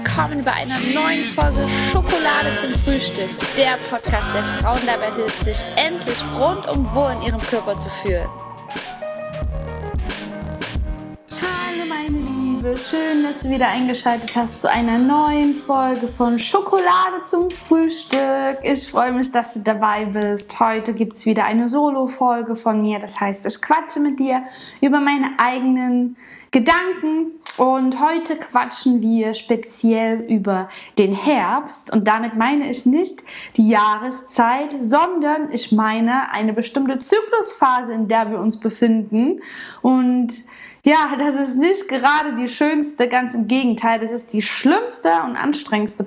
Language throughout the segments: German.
willkommen bei einer neuen Folge Schokolade zum Frühstück. Der Podcast, der Frauen dabei hilft, sich endlich rundum wohl in ihrem Körper zu fühlen. Hallo meine Liebe, schön, dass du wieder eingeschaltet hast zu einer neuen Folge von Schokolade zum Frühstück. Ich freue mich, dass du dabei bist. Heute gibt es wieder eine Solo-Folge von mir. Das heißt, ich quatsche mit dir über meine eigenen Gedanken. Und heute quatschen wir speziell über den Herbst und damit meine ich nicht die Jahreszeit, sondern ich meine eine bestimmte Zyklusphase, in der wir uns befinden. Und ja, das ist nicht gerade die schönste, ganz im Gegenteil, das ist die schlimmste und anstrengendste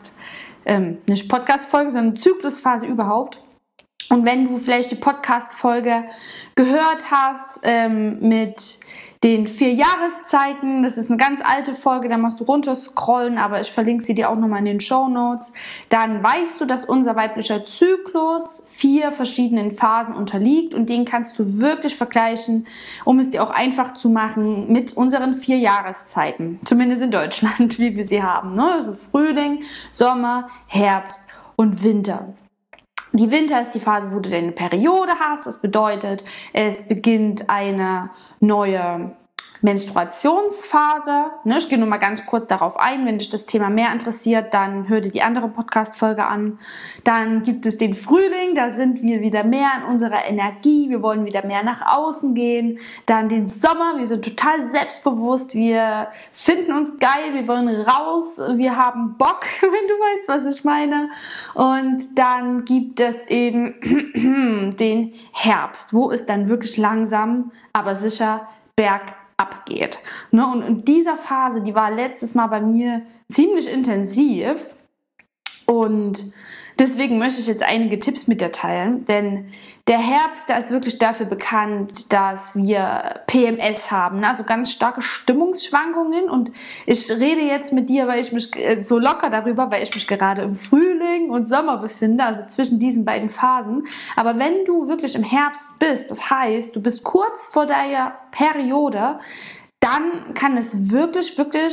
nicht Podcast-Folge, sondern Zyklusphase überhaupt. Und wenn du vielleicht die Podcast-Folge gehört hast mit den 4 Jahreszeiten, das ist eine ganz alte Folge, da musst du runterscrollen, aber ich verlinke sie dir auch nochmal in den Shownotes, dann weißt du, dass unser weiblicher Zyklus 4 verschiedenen Phasen unterliegt und den kannst du wirklich vergleichen, um es dir auch einfach zu machen, mit unseren 4 Jahreszeiten, zumindest in Deutschland, wie wir sie haben, ne? Also Frühling, Sommer, Herbst und Winter. Die Winter ist die Phase, wo du deine Periode hast. Das bedeutet, es beginnt eine neue Menstruationsphase. Ich gehe nur mal ganz kurz darauf ein. Wenn dich das Thema mehr interessiert, dann hör dir die andere Podcast-Folge an. Dann gibt es den Frühling, da sind wir wieder mehr in unserer Energie. Wir wollen wieder mehr nach außen gehen. Dann den Sommer, wir sind total selbstbewusst. Wir finden uns geil, wir wollen raus. Wir haben Bock, wenn du weißt, was ich meine. Und dann gibt es eben den Herbst, wo es dann wirklich langsam, aber sicher bergab abgeht. Und in dieser Phase, die war letztes Mal bei mir ziemlich intensiv und deswegen möchte ich jetzt einige Tipps mit dir teilen, denn der Herbst, der ist wirklich dafür bekannt, dass wir PMS haben, also ganz starke Stimmungsschwankungen und ich rede jetzt mit dir, weil ich mich so locker darüber, weil ich mich gerade im Frühling und Sommer befinde, also zwischen diesen beiden Phasen, aber wenn du wirklich im Herbst bist, das heißt, du bist kurz vor deiner Periode, dann kann es wirklich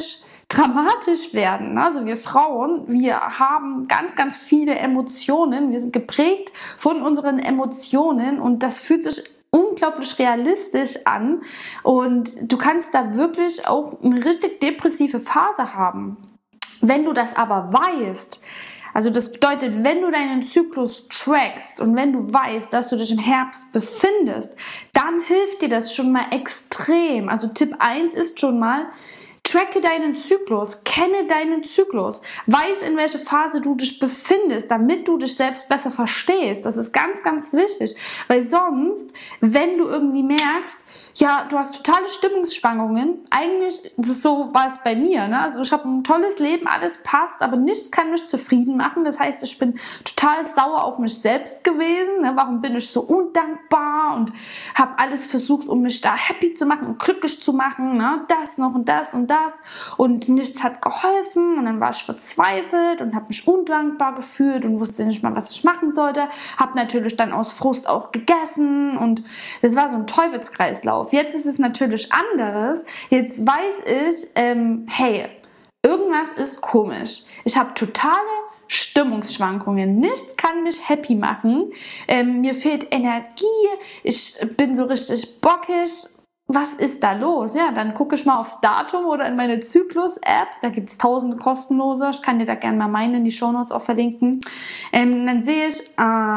dramatisch werden. Also wir Frauen, wir haben ganz, ganz viele Emotionen. Wir sind geprägt von unseren Emotionen und das fühlt sich unglaublich realistisch an. Und du kannst da wirklich auch eine richtig depressive Phase haben. Wenn du das aber weißt, also das bedeutet, wenn du deinen Zyklus trackst und wenn du weißt, dass du dich im Herbst befindest, dann hilft dir das schon mal extrem. Also Tipp 1 ist schon mal, tracke deinen Zyklus, kenne deinen Zyklus, weiß, in welcher Phase du dich befindest, damit du dich selbst besser verstehst. Das ist ganz, ganz wichtig, weil sonst, wenn du irgendwie merkst, ja, du hast totale Stimmungsschwankungen. Eigentlich, so war es bei mir. Also ich habe ein tolles Leben, alles passt, aber nichts kann mich zufrieden machen. Das heißt, ich bin total sauer auf mich selbst gewesen. Warum bin ich so undankbar und habe alles versucht, um mich da happy zu machen und glücklich zu machen. Das noch und das und das. Und nichts hat geholfen. Und dann war ich verzweifelt und habe mich undankbar gefühlt und wusste nicht mal, was ich machen sollte. Habe natürlich dann aus Frust auch gegessen und das war so ein Teufelskreislauf. Jetzt ist es natürlich anderes. Jetzt weiß ich, hey, irgendwas ist komisch. Ich habe totale Stimmungsschwankungen. Nichts kann mich happy machen. Mir fehlt Energie. Ich bin so richtig bockig. Was ist da los? Ja, dann gucke ich mal aufs Datum oder in meine Zyklus-App. Da gibt es tausende kostenlose. Ich kann dir da gerne mal meine in die Shownotes auch verlinken. Dann sehe ich,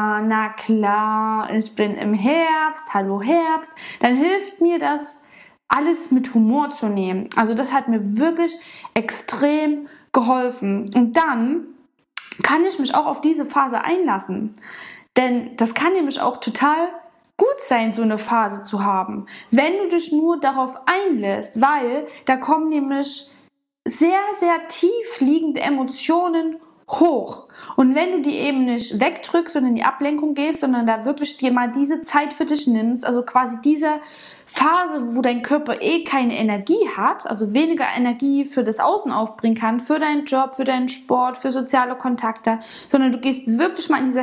na klar, ich bin im Herbst. Hallo Herbst. Dann hilft mir das, alles mit Humor zu nehmen. Also das hat mir wirklich extrem geholfen. Und dann kann ich mich auch auf diese Phase einlassen. Denn das kann nämlich auch total gut sein, so eine Phase zu haben, wenn du dich nur darauf einlässt, weil da kommen nämlich sehr, sehr tief liegende Emotionen hoch. Und wenn du die eben nicht wegdrückst und in die Ablenkung gehst, sondern da wirklich dir mal diese Zeit für dich nimmst, also quasi diese Phase, wo dein Körper keine Energie hat, also weniger Energie für das Außen aufbringen kann, für deinen Job, für deinen Sport, für soziale Kontakte, sondern du gehst wirklich mal in diese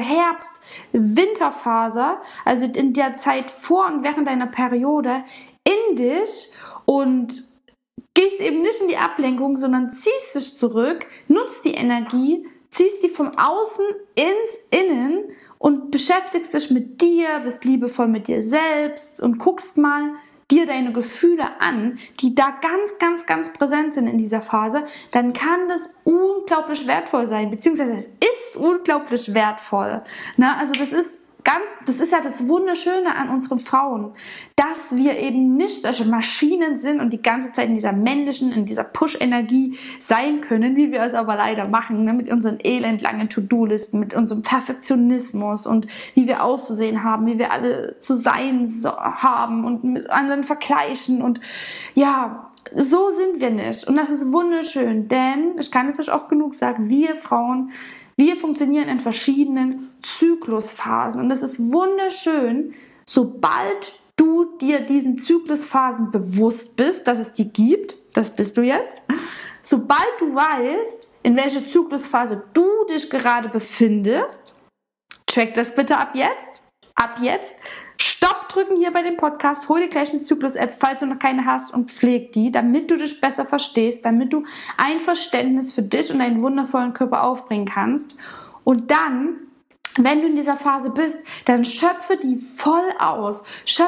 Herbst-Winterphase, also in der Zeit vor und während deiner Periode, in dich und gehst eben nicht in die Ablenkung, sondern ziehst dich zurück, nutzt die Energie, ziehst die vom Außen ins Innen und beschäftigst dich mit dir, bist liebevoll mit dir selbst und guckst mal dir deine Gefühle an, die da ganz, ganz, ganz präsent sind in dieser Phase, dann kann das unglaublich wertvoll sein, beziehungsweise es ist unglaublich wertvoll. Also das ist ja das Wunderschöne an unseren Frauen, dass wir eben nicht solche Maschinen sind und die ganze Zeit in dieser männlichen, in dieser Push-Energie sein können, wie wir es aber leider machen, mit unseren elendlangen To-Do-Listen, mit unserem Perfektionismus und wie wir auszusehen haben, wie wir alle zu sein haben und mit anderen vergleichen und ja, so sind wir nicht. Und das ist wunderschön, denn, ich kann es nicht oft genug sagen, wir Frauen, wir funktionieren in verschiedenen Zyklusphasen und das ist wunderschön, sobald du dir diesen Zyklusphasen bewusst bist, dass es die gibt, das bist du jetzt, sobald du weißt, in welcher Zyklusphase du dich gerade befindest, track das bitte ab jetzt, Stopp drücken hier bei dem Podcast, hol dir gleich eine Zyklus-App, falls du noch keine hast und pfleg die, damit du dich besser verstehst, damit du ein Verständnis für dich und deinen wundervollen Körper aufbringen kannst. Und dann, wenn du in dieser Phase bist, dann schöpfe die voll aus.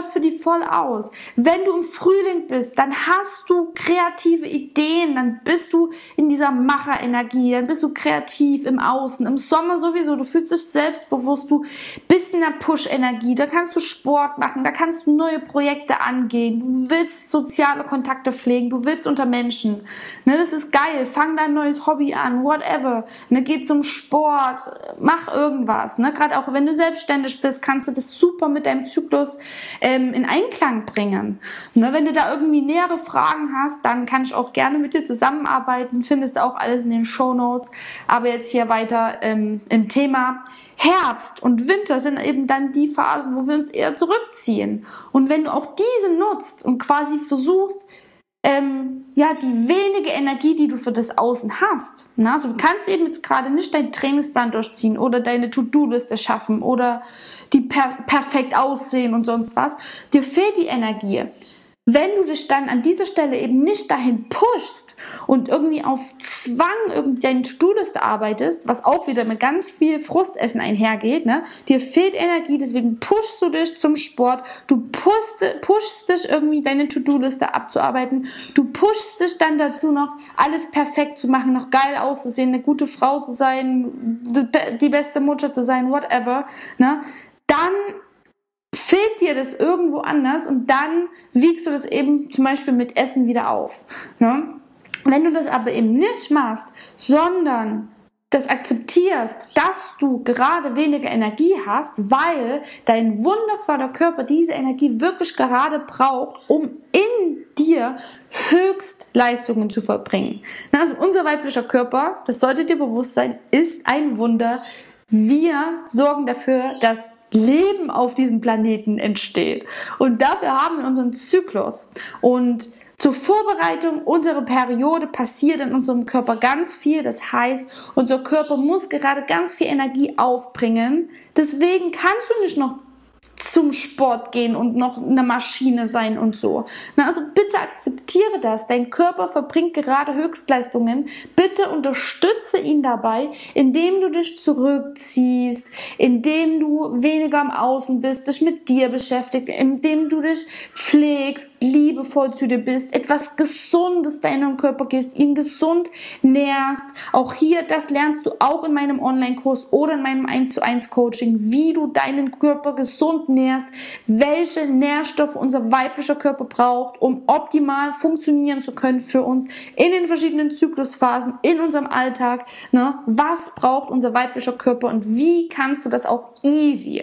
Wenn du im Frühling bist, dann hast du kreative Ideen, dann bist du in dieser Macherenergie, dann bist du kreativ im Außen. Im Sommer sowieso, du fühlst dich selbstbewusst, du bist in der Push-Energie, da kannst du Sport machen, da kannst du neue Projekte angehen, du willst soziale Kontakte pflegen, du willst unter Menschen. Das ist geil, fang dein neues Hobby an, whatever. Geh zum Sport, mach irgendwas. Gerade auch wenn du selbstständig bist, kannst du das super mit deinem Zyklus in Einklang bringen. Wenn du da irgendwie nähere Fragen hast, dann kann ich auch gerne mit dir zusammenarbeiten. Findest du auch alles in den Shownotes. Aber jetzt hier weiter im Thema. Herbst und Winter sind eben dann die Phasen, wo wir uns eher zurückziehen. Und wenn du auch diese nutzt und quasi versuchst, die wenige Energie, die du für das Außen hast. Also du kannst eben jetzt gerade nicht deinen Trainingsplan durchziehen oder deine To-Do-Liste schaffen oder die perfekt aussehen und sonst was. Dir fehlt die Energie. Wenn du dich dann an dieser Stelle eben nicht dahin pushst und irgendwie auf Zwang irgendwie deine To-Do-Liste arbeitest, was auch wieder mit ganz viel Frustessen einhergeht, dir fehlt Energie, deswegen pushst du dich zum Sport, du pushst dich irgendwie deine To-Do-Liste abzuarbeiten, du pushst dich dann dazu noch, alles perfekt zu machen, noch geil auszusehen, eine gute Frau zu sein, die beste Mutter zu sein, whatever, dann fehlt dir das irgendwo anders und dann wiegst du das eben zum Beispiel mit Essen wieder auf. Wenn du das aber eben nicht machst, sondern das akzeptierst, dass du gerade weniger Energie hast, weil dein wundervoller Körper diese Energie wirklich gerade braucht, um in dir Höchstleistungen zu vollbringen. Also unser weiblicher Körper, das sollte dir bewusst sein, ist ein Wunder. Wir sorgen dafür, dass Leben auf diesem Planeten entsteht. Und dafür haben wir unseren Zyklus. Und zur Vorbereitung unserer Periode passiert in unserem Körper ganz viel. Das heißt, unser Körper muss gerade ganz viel Energie aufbringen. Deswegen kannst du nicht noch zum Sport gehen und noch eine Maschine sein und so. Also bitte akzeptiere das. Dein Körper verbringt gerade Höchstleistungen. Bitte unterstütze ihn dabei, indem du dich zurückziehst, indem du weniger am Außen bist, dich mit dir beschäftigst, indem du dich pflegst, liebevoll zu dir bist, etwas Gesundes deinem Körper gibst, ihn gesund nährst. Auch hier, das lernst du auch in meinem Online-Kurs oder in meinem 1:1 Coaching, wie du deinen Körper gesund nährst, welche Nährstoffe unser weiblicher Körper braucht, um optimal funktionieren zu können für uns in den verschiedenen Zyklusphasen, in unserem Alltag. Was braucht unser weiblicher Körper und wie kannst du das auch easy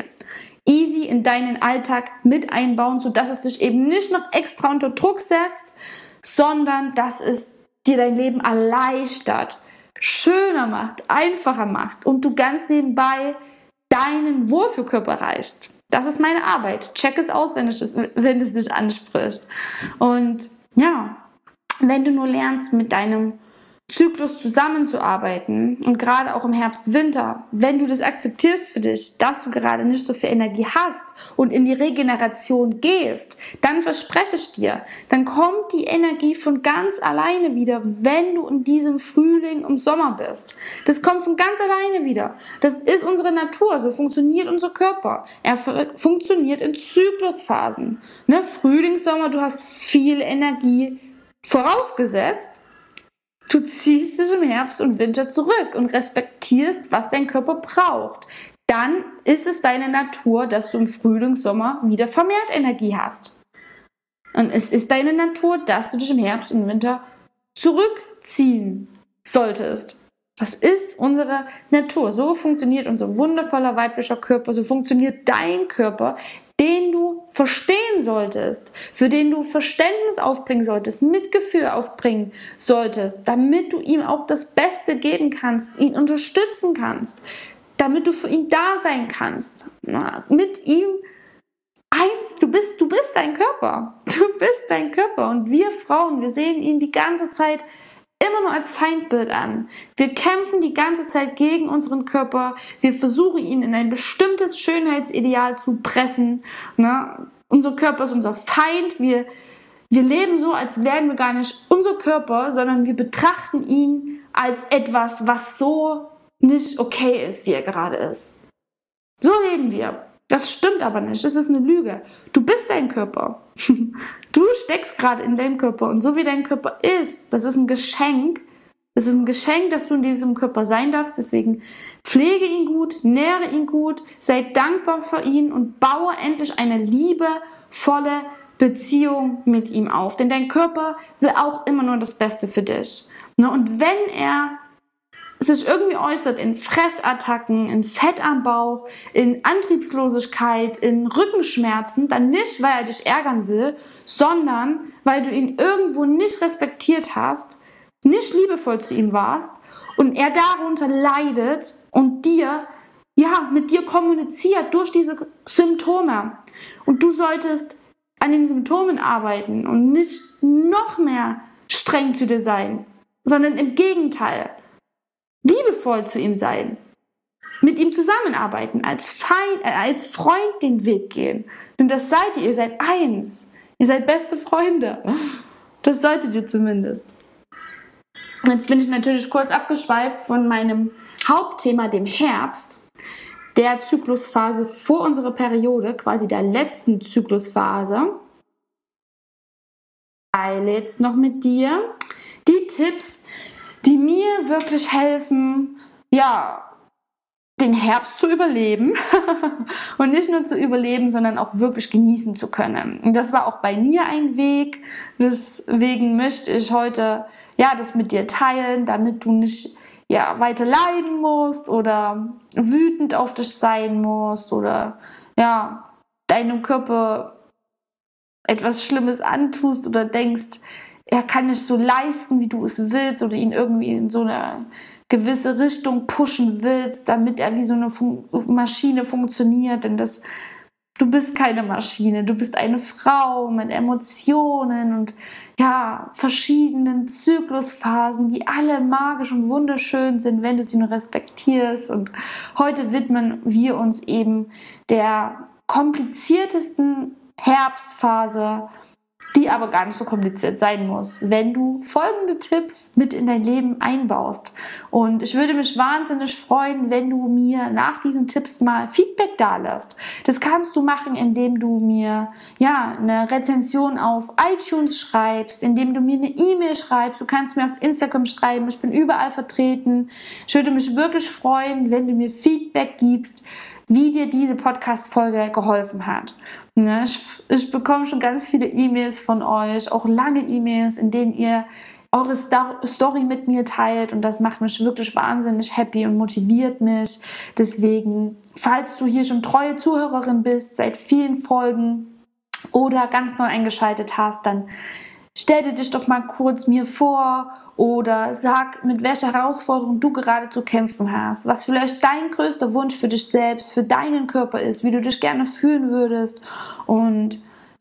in deinen Alltag mit einbauen, sodass es dich eben nicht noch extra unter Druck setzt, sondern dass es dir dein Leben erleichtert, schöner macht, einfacher macht und du ganz nebenbei deinen Wohlfühlkörper erreichst. Das ist meine Arbeit. Check es aus, wenn es dich anspricht. Und ja, wenn du nur lernst, mit deinem Zyklus zusammenzuarbeiten und gerade auch im Herbst, Winter, wenn du das akzeptierst für dich, dass du gerade nicht so viel Energie hast und in die Regeneration gehst, dann verspreche ich dir, dann kommt die Energie von ganz alleine wieder, wenn du in diesem Frühling im Sommer bist. Das kommt von ganz alleine wieder. Das ist unsere Natur, so funktioniert unser Körper. Er funktioniert in Zyklusphasen. Ne? Frühling, Sommer, du hast viel Energie vorausgesetzt. Du ziehst dich im Herbst und Winter zurück und respektierst, was dein Körper braucht. Dann ist es deine Natur, dass du im Frühling, Sommer wieder vermehrt Energie hast. Und es ist deine Natur, dass du dich im Herbst und Winter zurückziehen solltest. Das ist unsere Natur. So funktioniert unser wundervoller weiblicher Körper. So funktioniert dein Körper, den du verstehen solltest, für den du Verständnis aufbringen solltest, Mitgefühl aufbringen solltest, damit du ihm auch das Beste geben kannst, ihn unterstützen kannst, damit du für ihn da sein kannst. Mit ihm eins, du bist dein Körper. Du bist dein Körper. Und wir Frauen, wir sehen ihn die ganze Zeit immer nur als Feindbild an. Wir kämpfen die ganze Zeit gegen unseren Körper. Wir versuchen, ihn in ein bestimmtes Schönheitsideal zu pressen. Ne? Unser Körper ist unser Feind. Wir leben so, als wären wir gar nicht unser Körper, sondern wir betrachten ihn als etwas, was so nicht okay ist, wie er gerade ist. So leben wir. Das stimmt aber nicht. Das ist eine Lüge. Du bist dein Körper. Du steckst gerade in deinem Körper. Und so wie dein Körper ist, das ist ein Geschenk. Das ist ein Geschenk, dass du in diesem Körper sein darfst. Deswegen pflege ihn gut, nähre ihn gut, sei dankbar für ihn und baue endlich eine liebevolle Beziehung mit ihm auf. Denn dein Körper will auch immer nur das Beste für dich. Und wenn er sich irgendwie äußert in Fressattacken, in Fett am Bauch, in Antriebslosigkeit, in Rückenschmerzen, dann nicht, weil er dich ärgern will, sondern weil du ihn irgendwo nicht respektiert hast, nicht liebevoll zu ihm warst und er darunter leidet und mit dir kommuniziert durch diese Symptome. Und du solltest an den Symptomen arbeiten und nicht noch mehr streng zu dir sein, sondern im Gegenteil. Liebevoll zu ihm sein, mit ihm zusammenarbeiten, als Freund den Weg gehen. Denn das seid ihr seid eins. Ihr seid beste Freunde. Das solltet ihr zumindest. Jetzt bin ich natürlich kurz abgeschweift von meinem Hauptthema, dem Herbst, der Zyklusphase vor unserer Periode, quasi der letzten Zyklusphase. Ich teile jetzt noch mit dir die Tipps, die mir wirklich helfen, den Herbst zu überleben und nicht nur zu überleben, sondern auch wirklich genießen zu können. Und das war auch bei mir ein Weg, deswegen möchte ich heute das mit dir teilen, damit du nicht weiter leiden musst oder wütend auf dich sein musst oder deinem Körper etwas Schlimmes antust oder denkst, er kann nicht so leisten, wie du es willst oder ihn irgendwie in so eine gewisse Richtung pushen willst, damit er wie so eine Maschine funktioniert. Denn du bist keine Maschine, du bist eine Frau mit Emotionen und verschiedenen Zyklusphasen, die alle magisch und wunderschön sind, wenn du sie nur respektierst. Und heute widmen wir uns eben der kompliziertesten Herbstphase, die aber gar nicht so kompliziert sein muss, wenn du folgende Tipps mit in dein Leben einbaust. Und ich würde mich wahnsinnig freuen, wenn du mir nach diesen Tipps mal Feedback dalässt. Das kannst du machen, indem du mir eine Rezension auf iTunes schreibst, indem du mir eine E-Mail schreibst. Du kannst mir auf Instagram schreiben, ich bin überall vertreten. Ich würde mich wirklich freuen, wenn du mir Feedback gibst, wie dir diese Podcast-Folge geholfen hat. Ich bekomme schon ganz viele E-Mails von euch, auch lange E-Mails, in denen ihr eure Story mit mir teilt und das macht mich wirklich wahnsinnig happy und motiviert mich. Deswegen, falls du hier schon treue Zuhörerin bist, seit vielen Folgen oder ganz neu eingeschaltet hast, dann stell dir dich doch mal kurz mir vor oder sag, mit welcher Herausforderung du gerade zu kämpfen hast, was vielleicht dein größter Wunsch für dich selbst, für deinen Körper ist, wie du dich gerne fühlen würdest und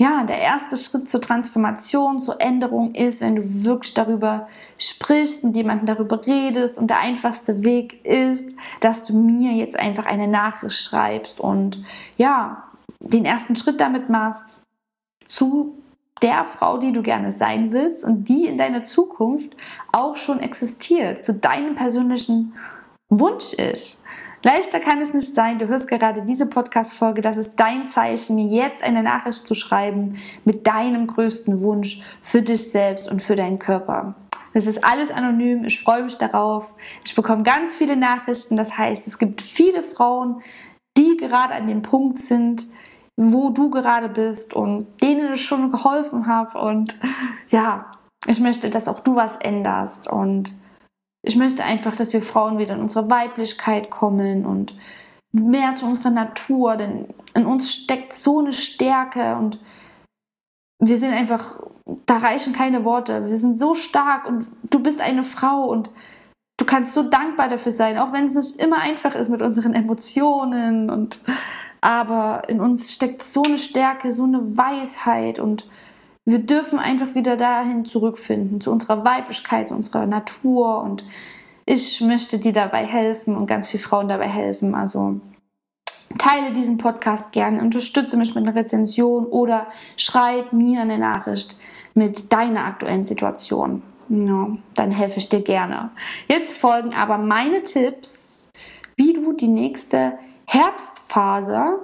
der erste Schritt zur Transformation, zur Änderung ist, wenn du wirklich darüber sprichst, mit jemandem darüber redest. Und der einfachste Weg ist, dass du mir jetzt einfach eine Nachricht schreibst und den ersten Schritt damit machst zu der Frau, die du gerne sein willst und die in deiner Zukunft auch schon existiert, zu deinem persönlichen Wunsch ist. Leichter kann es nicht sein, du hörst gerade diese Podcast-Folge, das ist dein Zeichen, mir jetzt eine Nachricht zu schreiben mit deinem größten Wunsch für dich selbst und für deinen Körper. Das ist alles anonym, ich freue mich darauf. Ich bekomme ganz viele Nachrichten, das heißt, es gibt viele Frauen, die gerade an dem Punkt sind, wo du gerade bist und denen ich schon geholfen habe. Und ich möchte, dass auch du was änderst und ich möchte einfach, dass wir Frauen wieder in unsere Weiblichkeit kommen und mehr zu unserer Natur, denn in uns steckt so eine Stärke und wir sind einfach, da reichen keine Worte, wir sind so stark und du bist eine Frau und du kannst so dankbar dafür sein, auch wenn es nicht immer einfach ist mit unseren Emotionen aber in uns steckt so eine Stärke, so eine Weisheit und wir dürfen einfach wieder dahin zurückfinden, zu unserer Weiblichkeit, zu unserer Natur und ich möchte dir dabei helfen und ganz viele Frauen dabei helfen. Also teile diesen Podcast gerne, unterstütze mich mit einer Rezension oder schreib mir eine Nachricht mit deiner aktuellen Situation. Dann helfe ich dir gerne. Jetzt folgen aber meine Tipps, wie du die nächste Herbstphase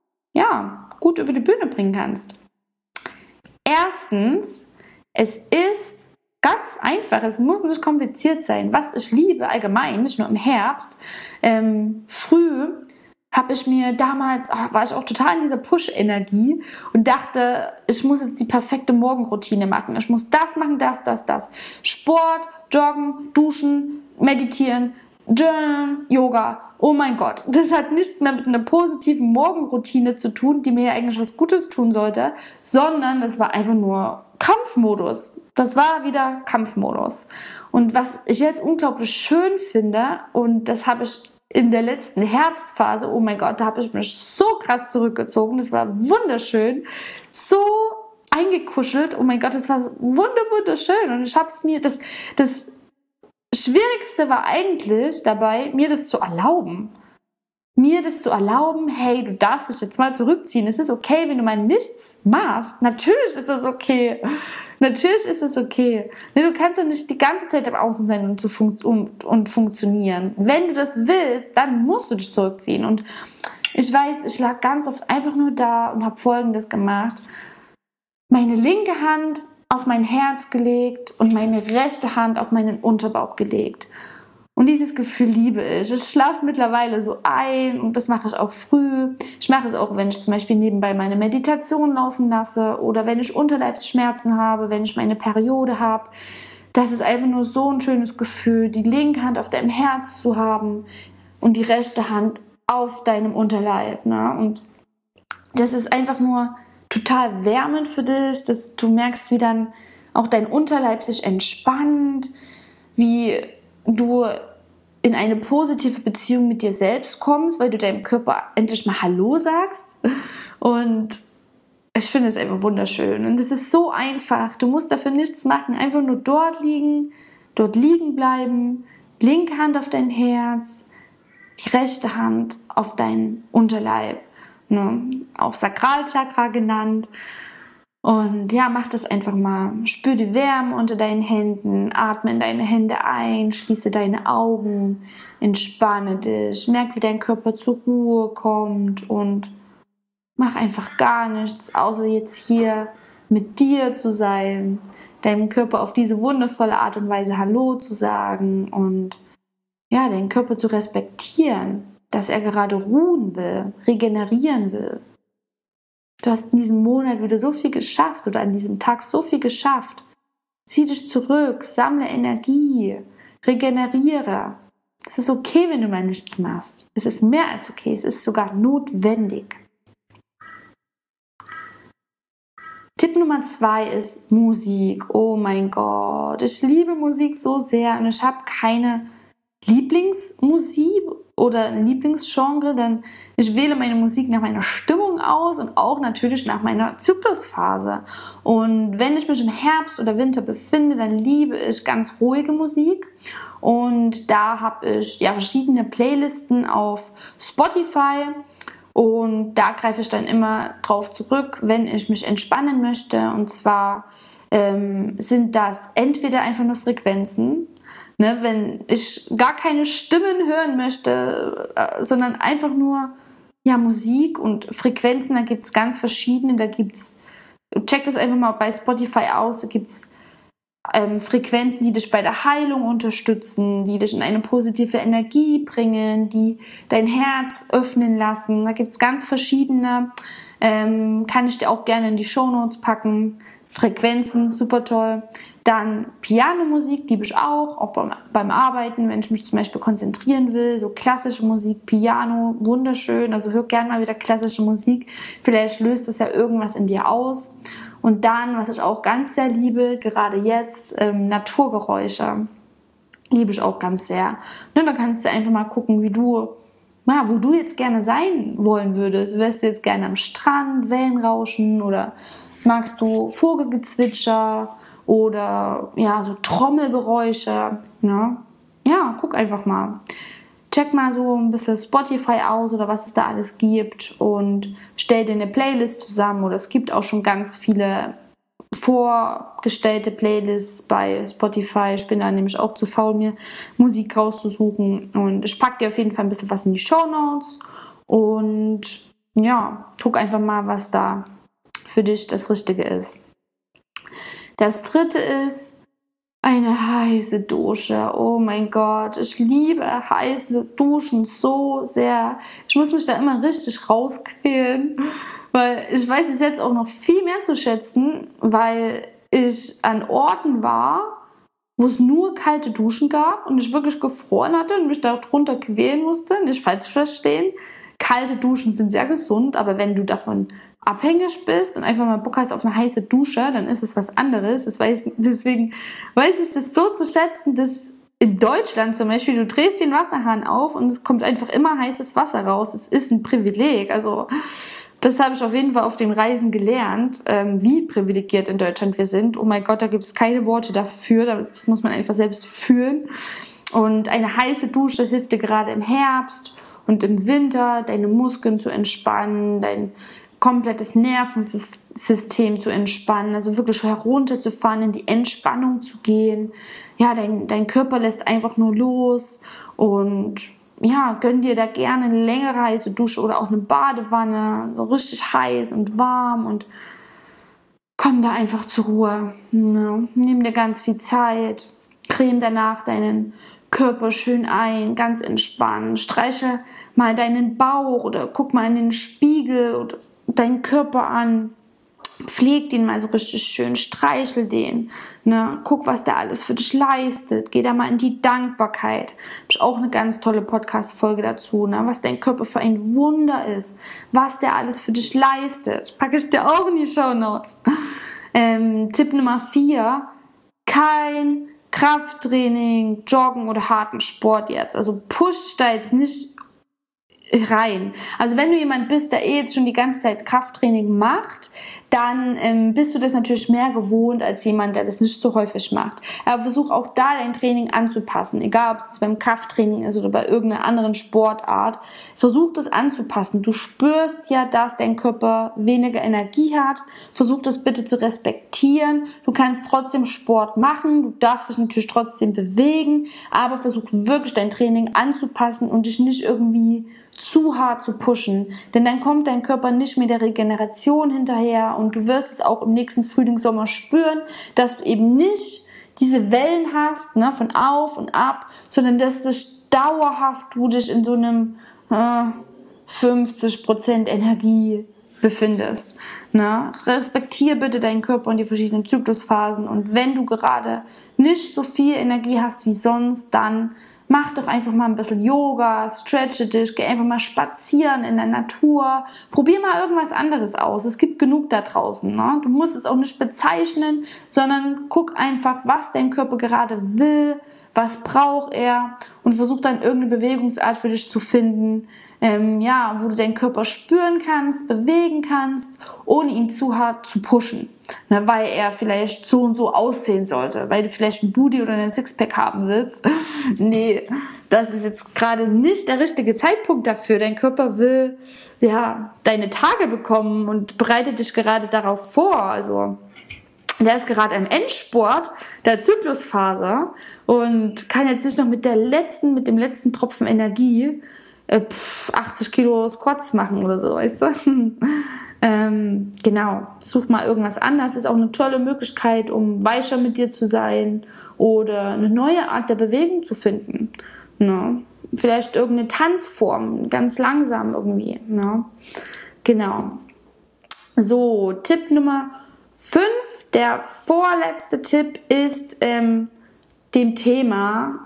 gut über die Bühne bringen kannst. Erstens, es ist ganz einfach, es muss nicht kompliziert sein. Was ich liebe allgemein, nicht nur im Herbst, früh habe ich mir damals, war ich auch total in dieser Push-Energie und dachte, ich muss jetzt die perfekte Morgenroutine machen. Ich muss das machen, das. Sport, Joggen, Duschen, Meditieren, Journalen, Yoga. Oh mein Gott, das hat nichts mehr mit einer positiven Morgenroutine zu tun, die mir ja eigentlich was Gutes tun sollte, sondern das war einfach nur Kampfmodus. Das war wieder Kampfmodus. Und was ich jetzt unglaublich schön finde, und das habe ich in der letzten Herbstphase, oh mein Gott, da habe ich mich so krass zurückgezogen, das war wunderschön, so eingekuschelt, oh mein Gott, das war wunderschön und ich habe es mir, das Schwierigste war eigentlich dabei, mir das zu erlauben. Hey, du darfst dich jetzt mal zurückziehen. Es ist okay, wenn du mal nichts machst. Natürlich ist das okay. Du kannst ja nicht die ganze Zeit am Außen sein und funktionieren. Wenn du das willst, dann musst du dich zurückziehen. Und ich weiß, ich lag ganz oft einfach nur da und habe Folgendes gemacht. Meine linke Hand auf mein Herz gelegt und meine rechte Hand auf meinen Unterbauch gelegt. Und dieses Gefühl liebe ich. Ich schlafe mittlerweile so ein und das mache ich auch früh. Ich mache es auch, wenn ich zum Beispiel nebenbei meine Meditation laufen lasse oder wenn ich Unterleibsschmerzen habe, wenn ich meine Periode habe. Das ist einfach nur so ein schönes Gefühl, die linke Hand auf deinem Herz zu haben und die rechte Hand auf deinem Unterleib. Ne? Und das ist einfach nur total wärmend für dich, dass du merkst, wie dann auch dein Unterleib sich entspannt, wie du in eine positive Beziehung mit dir selbst kommst, weil du deinem Körper endlich mal Hallo sagst. Und ich finde es einfach wunderschön. Und es ist so einfach. Du musst dafür nichts machen. Einfach nur dort liegen bleiben, linke Hand auf dein Herz, die rechte Hand auf deinen Unterleib. Ne? Auch Sakralchakra genannt. Und mach das einfach mal. Spür die Wärme unter deinen Händen, atme in deine Hände ein, schließe deine Augen, entspanne dich, merk, wie dein Körper zur Ruhe kommt und mach einfach gar nichts, außer jetzt hier mit dir zu sein, deinem Körper auf diese wundervolle Art und Weise Hallo zu sagen und deinen Körper zu respektieren, dass er gerade ruhen will, regenerieren will. Du hast in diesem Monat wieder so viel geschafft oder an diesem Tag so viel geschafft. Zieh dich zurück, sammle Energie, regeneriere. Es ist okay, wenn du mal nichts machst. Es ist mehr als okay, es ist sogar notwendig. Tipp Nummer 2 ist Musik. Oh mein Gott, ich liebe Musik so sehr und ich habe keine Lieblingsmusik oder ein Lieblingsgenre, denn ich wähle meine Musik nach meiner Stimmung aus und auch natürlich nach meiner Zyklusphase. Und wenn ich mich im Herbst oder Winter befinde, dann liebe ich ganz ruhige Musik. Und da habe ich verschiedene Playlisten auf Spotify. Und da greife ich dann immer drauf zurück, wenn ich mich entspannen möchte. Und zwar sind das entweder einfach nur Frequenzen, ne, wenn ich gar keine Stimmen hören möchte, sondern einfach nur Musik und Frequenzen. Da gibt es ganz verschiedene. Check das einfach mal bei Spotify aus. Da gibt es Frequenzen, die dich bei der Heilung unterstützen, die dich in eine positive Energie bringen, die dein Herz öffnen lassen. Da gibt es ganz verschiedene. Kann ich dir auch gerne in die Shownotes packen. Frequenzen, super toll. Dann Pianomusik liebe ich auch beim Arbeiten, wenn ich mich zum Beispiel konzentrieren will. So klassische Musik, Piano, wunderschön. Also hör gerne mal wieder klassische Musik. Vielleicht löst das ja irgendwas in dir aus. Und dann, was ich auch ganz sehr liebe, gerade jetzt, Naturgeräusche. Liebe ich auch ganz sehr. Ne, da kannst du einfach mal gucken, wo du jetzt gerne sein wollen würdest. Wärst du jetzt gerne am Strand, Wellenrauschen oder magst du Vogelgezwitscher oder so Trommelgeräusche? Ne? Ja, guck einfach mal. Check mal so ein bisschen Spotify aus oder was es da alles gibt und stell dir eine Playlist zusammen. Oder es gibt auch schon ganz viele vorgestellte Playlists bei Spotify. Ich bin da nämlich auch zu faul, mir Musik rauszusuchen. Und ich packe dir auf jeden Fall ein bisschen was in die Shownotes. Und guck einfach mal, was da für dich das Richtige ist. Das dritte ist eine heiße Dusche. Oh mein Gott, ich liebe heiße Duschen so sehr. Ich muss mich da immer richtig rausquälen, weil ich weiß es jetzt auch noch viel mehr zu schätzen, weil ich an Orten war, wo es nur kalte Duschen gab und ich wirklich gefroren hatte und mich da drunter quälen musste. Nicht falsch verstehen. Kalte Duschen sind sehr gesund, aber wenn du davon abhängig bist und einfach mal Bock hast auf eine heiße Dusche, dann ist es was anderes. Deswegen weiß ich das so zu schätzen, dass in Deutschland zum Beispiel, du drehst den Wasserhahn auf und es kommt einfach immer heißes Wasser raus. Es ist ein Privileg. Also das habe ich auf jeden Fall auf den Reisen gelernt, wie privilegiert in Deutschland wir sind. Oh mein Gott, da gibt es keine Worte dafür. Das muss man einfach selbst fühlen. Und eine heiße Dusche hilft dir gerade im Herbst und im Winter, deine Muskeln zu entspannen, dein komplettes Nervensystem zu entspannen, also wirklich herunterzufahren, in die Entspannung zu gehen. Ja, dein Körper lässt einfach nur los und gönn dir da gerne eine längere heiße Dusche oder auch eine Badewanne, so richtig heiß und warm und komm da einfach zur Ruhe. Ja, nimm dir ganz viel Zeit, creme danach deinen Körper schön ein, ganz entspannen, streiche mal deinen Bauch oder guck mal in den Spiegel oder deinen Körper an, pfleg den mal so richtig schön, streichel den, ne? Guck, was der alles für dich leistet, geh da mal in die Dankbarkeit. Habe ich auch eine ganz tolle Podcast-Folge dazu, ne? Was dein Körper für ein Wunder ist, was der alles für dich leistet, packe ich dir auch in die Shownotes. Tipp Nummer 4, kein Krafttraining, Joggen oder harten Sport jetzt, also push dich da jetzt nicht rein. Also wenn du jemand bist, der jetzt schon die ganze Zeit Krafttraining macht, dann bist du das natürlich mehr gewohnt als jemand, der das nicht so häufig macht. Aber versuch auch da dein Training anzupassen, egal ob es beim Krafttraining ist oder bei irgendeiner anderen Sportart. Versuch das anzupassen. Du spürst ja, dass dein Körper weniger Energie hat. Versuch das bitte zu respektieren. Du kannst trotzdem Sport machen, du darfst dich natürlich trotzdem bewegen, aber versuch wirklich dein Training anzupassen und dich nicht irgendwie zu hart zu pushen, denn dann kommt dein Körper nicht mit der Regeneration hinterher und du wirst es auch im nächsten Frühling, Sommer spüren, dass du eben nicht diese Wellen hast, ne, von auf und ab, sondern dass du dich in so einem 50% Energie befindest. Ne? Respektiere bitte deinen Körper und die verschiedenen Zyklusphasen und wenn du gerade nicht so viel Energie hast wie sonst, dann mach doch einfach mal ein bisschen Yoga, stretche dich, geh einfach mal spazieren in der Natur. Probier mal irgendwas anderes aus. Es gibt genug da draußen. Ne? Du musst es auch nicht bezeichnen, sondern guck einfach, was dein Körper gerade will, was braucht er und versuch dann irgendeine Bewegungsart für dich zu finden, wo du deinen Körper spüren kannst, bewegen kannst, ohne ihn zu hart zu pushen, weil er vielleicht so und so aussehen sollte, weil du vielleicht ein Booty oder einen Sixpack haben willst. Nee, das ist jetzt gerade nicht der richtige Zeitpunkt dafür. Dein Körper will deine Tage bekommen und bereitet dich gerade darauf vor. Also der ist gerade im Endspurt der Zyklusphase und kann jetzt nicht noch mit dem letzten Tropfen Energie 80 Kilo Squats machen oder so, weißt du? Genau, such mal irgendwas anderes. Ist auch eine tolle Möglichkeit, um weicher mit dir zu sein oder eine neue Art der Bewegung zu finden. Ne? Vielleicht irgendeine Tanzform, ganz langsam irgendwie. Ne? Genau. So, Tipp Nummer 5, der vorletzte Tipp ist dem Thema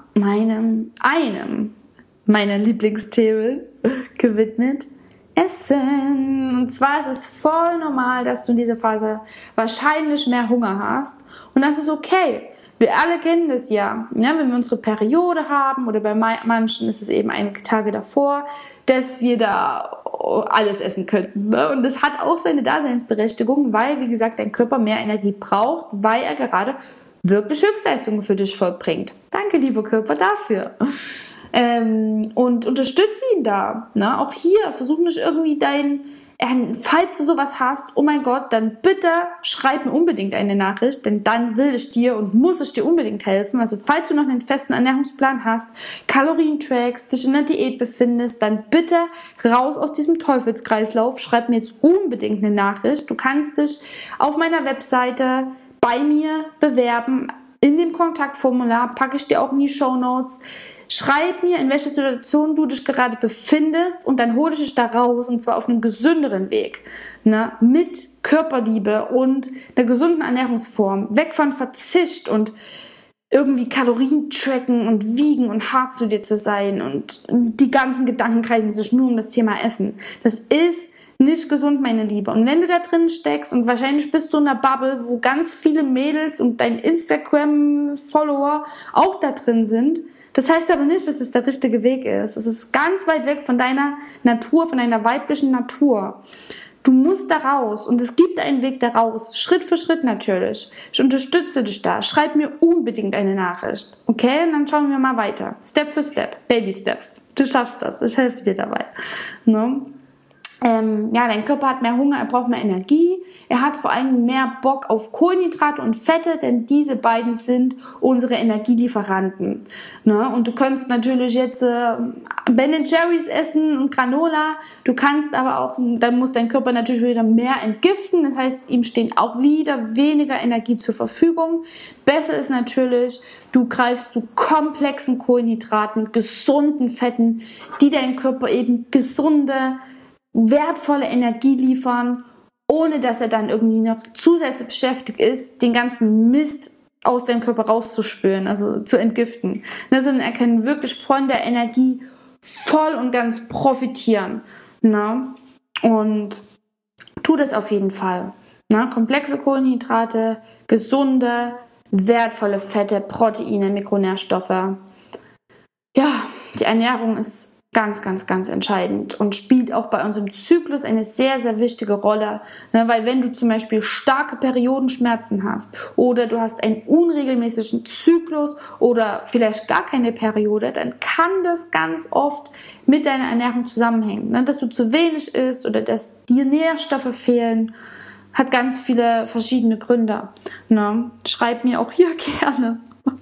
meiner Lieblingsthemen gewidmet. Essen. Und zwar ist es voll normal, dass du in dieser Phase wahrscheinlich mehr Hunger hast. Und das ist okay. Wir alle kennen das ja. Wenn wir unsere Periode haben oder bei manchen ist es eben einige Tage davor, dass wir da alles essen könnten. Ne? Und das hat auch seine Daseinsberechtigung, weil, wie gesagt, dein Körper mehr Energie braucht, weil er gerade wirklich Höchstleistungen für dich vollbringt. Danke, lieber Körper, dafür. Und unterstütze ihn da. Ne? Auch hier, versuch nicht irgendwie falls du sowas hast, oh mein Gott, dann bitte schreib mir unbedingt eine Nachricht, denn dann will ich dir und muss ich dir unbedingt helfen. Also falls du noch einen festen Ernährungsplan hast, Kalorien trackst, dich in der Diät befindest, dann bitte raus aus diesem Teufelskreislauf, schreib mir jetzt unbedingt eine Nachricht. Du kannst dich auf meiner Webseite bei mir bewerben. In dem Kontaktformular packe ich dir auch in die Shownotes. Schreib mir, in welcher Situation du dich gerade befindest und dann hole ich dich da raus und zwar auf einem gesünderen Weg. Ne? Mit Körperliebe und einer gesunden Ernährungsform. Weg von Verzicht und irgendwie Kalorien tracken und wiegen und hart zu dir zu sein und die ganzen Gedanken kreisen sich nur um das Thema Essen. Das ist nicht gesund, meine Liebe. Und wenn du da drin steckst und wahrscheinlich bist du in einer Bubble, wo ganz viele Mädels und dein Instagram-Follower auch da drin sind, das heißt aber nicht, dass es der richtige Weg ist. Es ist ganz weit weg von deiner Natur, von deiner weiblichen Natur. Du musst da raus und es gibt einen Weg da raus. Schritt für Schritt natürlich. Ich unterstütze dich da. Schreib mir unbedingt eine Nachricht. Okay? Und dann schauen wir mal weiter. Step für Step. Baby Steps. Du schaffst das. Ich helfe dir dabei. Ne? Dein Körper hat mehr Hunger, er braucht mehr Energie. Er hat vor allem mehr Bock auf Kohlenhydrate und Fette, denn diese beiden sind unsere Energielieferanten. Ne? Und du kannst natürlich jetzt Ben & Jerry's essen und Granola. Du kannst aber auch, dann muss dein Körper natürlich wieder mehr entgiften. Das heißt, ihm stehen auch wieder weniger Energie zur Verfügung. Besser ist natürlich, du greifst zu komplexen Kohlenhydraten, gesunden Fetten, die deinem Körper eben gesunde, wertvolle Energie liefern, ohne dass er dann irgendwie noch zusätzlich beschäftigt ist, den ganzen Mist aus deinem Körper rauszuspülen, also zu entgiften. Sondern er kann wirklich von der Energie voll und ganz profitieren. Ne? Und tu das auf jeden Fall. Ne? Komplexe Kohlenhydrate, gesunde, wertvolle Fette, Proteine, Mikronährstoffe. Ja, die Ernährung ist ganz, ganz, ganz entscheidend und spielt auch bei unserem Zyklus eine sehr, sehr wichtige Rolle. Weil wenn du zum Beispiel starke Periodenschmerzen hast oder du hast einen unregelmäßigen Zyklus oder vielleicht gar keine Periode, dann kann das ganz oft mit deiner Ernährung zusammenhängen. Dass du zu wenig isst oder dass dir Nährstoffe fehlen, hat ganz viele verschiedene Gründe. Schreib mir auch hier gerne.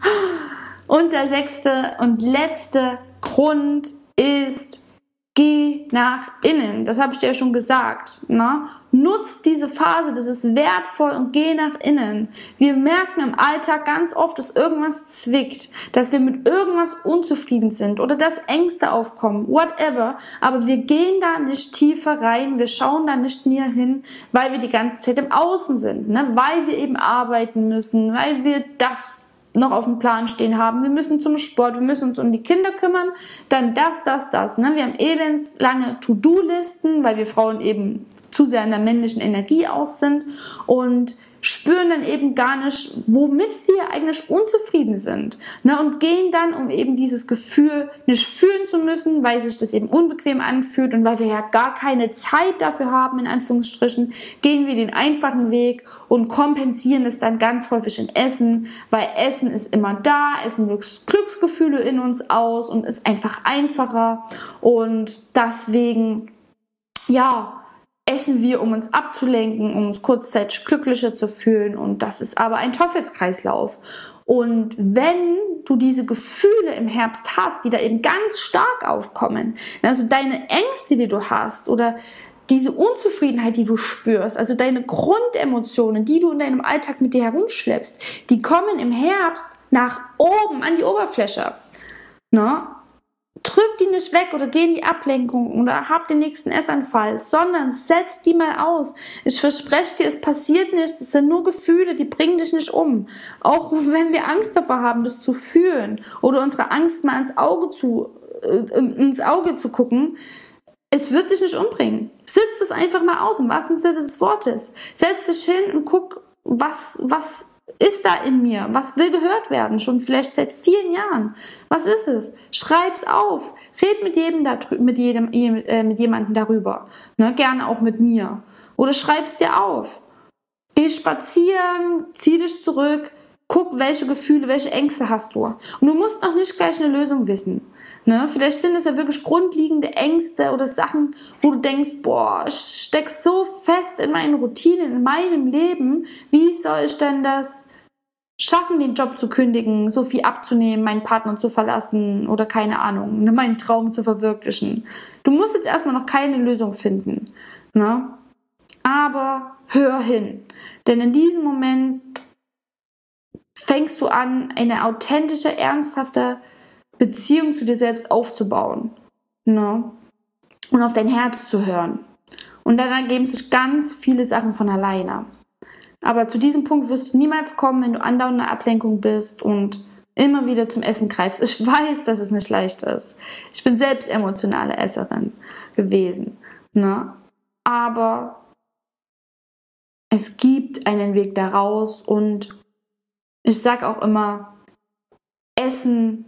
Und der 6. und letzte Grund ist, geh nach innen. Das habe ich dir ja schon gesagt. Ne? Nutz diese Phase, das ist wertvoll und geh nach innen. Wir merken im Alltag ganz oft, dass irgendwas zwickt, dass wir mit irgendwas unzufrieden sind oder dass Ängste aufkommen, whatever. Aber wir gehen da nicht tiefer rein, wir schauen da nicht näher hin, weil wir die ganze Zeit im Außen sind, ne? Weil wir eben arbeiten müssen, weil wir das noch auf dem Plan stehen haben, wir müssen zum Sport, wir müssen uns um die Kinder kümmern, dann das. Ne? Wir haben elendslange To-Do-Listen, weil wir Frauen eben zu sehr in der männlichen Energie aus sind und spüren dann eben gar nicht, womit wir eigentlich unzufrieden sind. Ne? Und gehen dann, um eben dieses Gefühl nicht fühlen zu müssen, weil sich das eben unbequem anfühlt und weil wir ja gar keine Zeit dafür haben, in Anführungsstrichen, gehen wir den einfachen Weg und kompensieren das dann ganz häufig in Essen, weil Essen ist immer da, Essen löst Glücksgefühle in uns aus und ist einfach einfacher und deswegen, ja, essen wir, um uns abzulenken, um uns kurzzeitig glücklicher zu fühlen und das ist aber ein Teufelskreislauf. Und wenn du diese Gefühle im Herbst hast, die da eben ganz stark aufkommen, also deine Ängste, die du hast oder diese Unzufriedenheit, die du spürst, also deine Grundemotionen, die du in deinem Alltag mit dir herumschleppst, die kommen im Herbst nach oben an die Oberfläche. Ne? Drück die nicht weg oder geh in die Ablenkung oder hab den nächsten Essanfall, sondern setz die mal aus. Ich verspreche dir, es passiert nichts, das sind nur Gefühle, die bringen dich nicht um. Auch wenn wir Angst davor haben, das zu fühlen oder unsere Angst mal ins Auge zu gucken, es wird dich nicht umbringen. Sitz es einfach mal aus, im wahrsten Sinne des Wortes. Setz dich hin und guck, was ist da in mir? Was will gehört werden? Schon vielleicht seit vielen Jahren. Was ist es? Schreib's auf. Red mit jemandem darüber. Ne? Gerne auch mit mir. Oder schreib's dir auf. Geh spazieren, zieh dich zurück, guck, welche Gefühle, welche Ängste hast du. Und du musst noch nicht gleich eine Lösung wissen. Ne? Vielleicht sind es ja wirklich grundlegende Ängste oder Sachen, wo du denkst, boah, ich stecke so fest in meinen Routinen, in meinem Leben. Wie soll ich denn das schaffen, den Job zu kündigen, so viel abzunehmen, meinen Partner zu verlassen oder keine Ahnung, meinen Traum zu verwirklichen. Du musst jetzt erstmal noch keine Lösung finden. Ne? Aber hör hin. Denn in diesem Moment fängst du an, eine authentische, ernsthafte Beziehung zu dir selbst aufzubauen. Ne? Und auf dein Herz zu hören. Und dann ergeben sich ganz viele Sachen von alleine. Aber zu diesem Punkt wirst du niemals kommen, wenn du andauernd in der Ablenkung bist und immer wieder zum Essen greifst. Ich weiß, dass es nicht leicht ist. Ich bin selbst emotionale Esserin gewesen. Ne? Aber es gibt einen Weg daraus und ich sage auch immer, Essen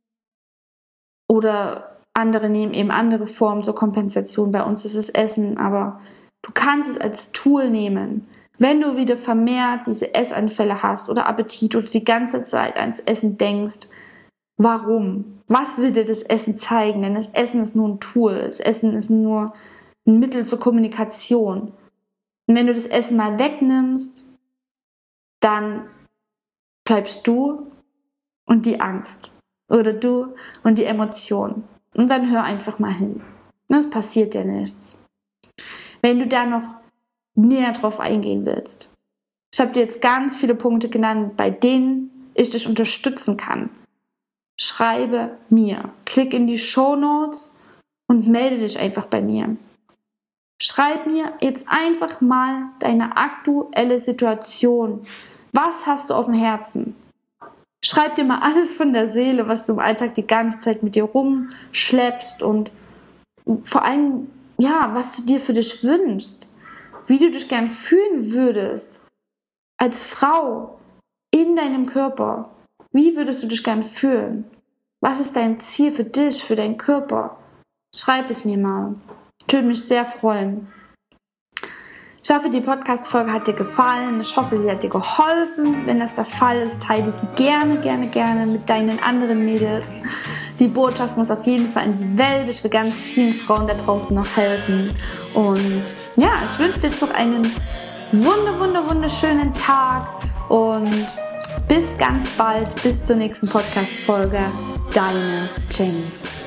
oder andere nehmen eben andere Formen zur Kompensation. Bei uns ist es Essen, aber du kannst es als Tool nehmen. Wenn du wieder vermehrt diese Essanfälle hast oder Appetit oder die ganze Zeit ans Essen denkst, warum? Was will dir das Essen zeigen? Denn das Essen ist nur ein Tool. Das Essen ist nur ein Mittel zur Kommunikation. Und wenn du das Essen mal wegnimmst, dann bleibst du und die Angst. Oder du und die Emotion. Und dann hör einfach mal hin. Es passiert dir nichts. Wenn du da noch näher drauf eingehen willst. Ich habe dir jetzt ganz viele Punkte genannt, bei denen ich dich unterstützen kann. Schreibe mir. Klick in die Shownotes und melde dich einfach bei mir. Schreib mir jetzt einfach mal deine aktuelle Situation. Was hast du auf dem Herzen? Schreib dir mal alles von der Seele, was du im Alltag die ganze Zeit mit dir rumschleppst und vor allem, ja, was du dir für dich wünschst. Wie du dich gern fühlen würdest als Frau in deinem Körper. Wie würdest du dich gern fühlen? Was ist dein Ziel für dich, für deinen Körper? Schreib es mir mal. Ich würde mich sehr freuen. Ich hoffe, die Podcast-Folge hat dir gefallen. Ich hoffe, sie hat dir geholfen. Wenn das der Fall ist, teile sie gerne mit deinen anderen Mädels. Die Botschaft muss auf jeden Fall in die Welt. Ich will ganz vielen Frauen da draußen noch helfen. Und ja, ich wünsche dir jetzt noch einen wunderschönen Tag. Und bis ganz bald, bis zur nächsten Podcast-Folge. Deine Jenny.